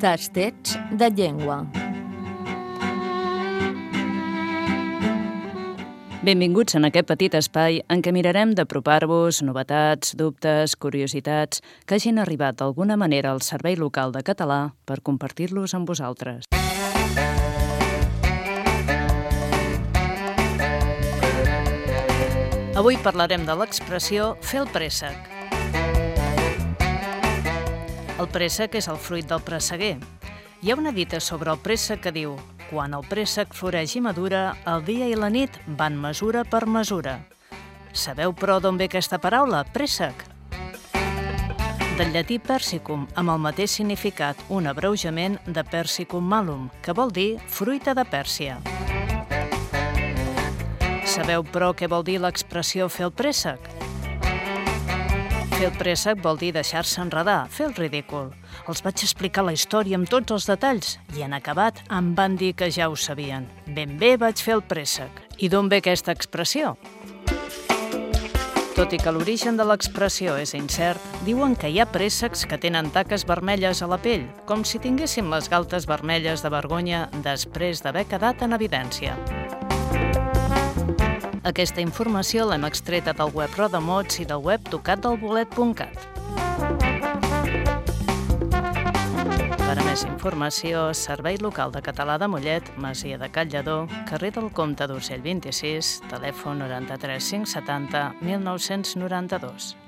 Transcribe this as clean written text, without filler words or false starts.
Tastets de llengua. Benvinguts en aquest petit espai en què mirarem d'apropar-vos novetats, dubtes, curiositats que hagin arribat d'alguna manera al Servei Local de Català per compartir-los amb vosaltres. Avui parlarem de l'expressió fer el préssec. El préssec és el fruit del presseguer. Hi ha una dita sobre el préssec que diu: quan el préssec floreix i madura, el dia i la nit van mesura per mesura. Sabeu, però, d'on ve aquesta paraula, préssec? Del llatí persicum, amb el mateix significat, un abreujament de persicum malum, que vol dir fruita de Pèrsia. Sabeu, però, què vol dir l'expressió fer el préssec? Fer el préssec vol dir deixar-se enredar, fer el ridícul. Els vaig explicar la història amb tots els detalls i en acabat em van dir que ja ho sabien. Ben bé vaig fer el préssec. I d'on ve aquesta expressió? Tot i que l'origen de l'expressió és incert, diuen que hi ha préssecs que tenen taques vermelles a la pell, com si tinguessin les galtes vermelles de vergonya després d'haver quedat en evidència. Aquesta informació l'hem extreta del web Rodamots i del web tocatdelbolet.cat. Per a més informació, Servei Local de Català de Mollet, Masia de Cal Lledó, carrer del Comte d'Urgell 26, telèfon 93 570 1992.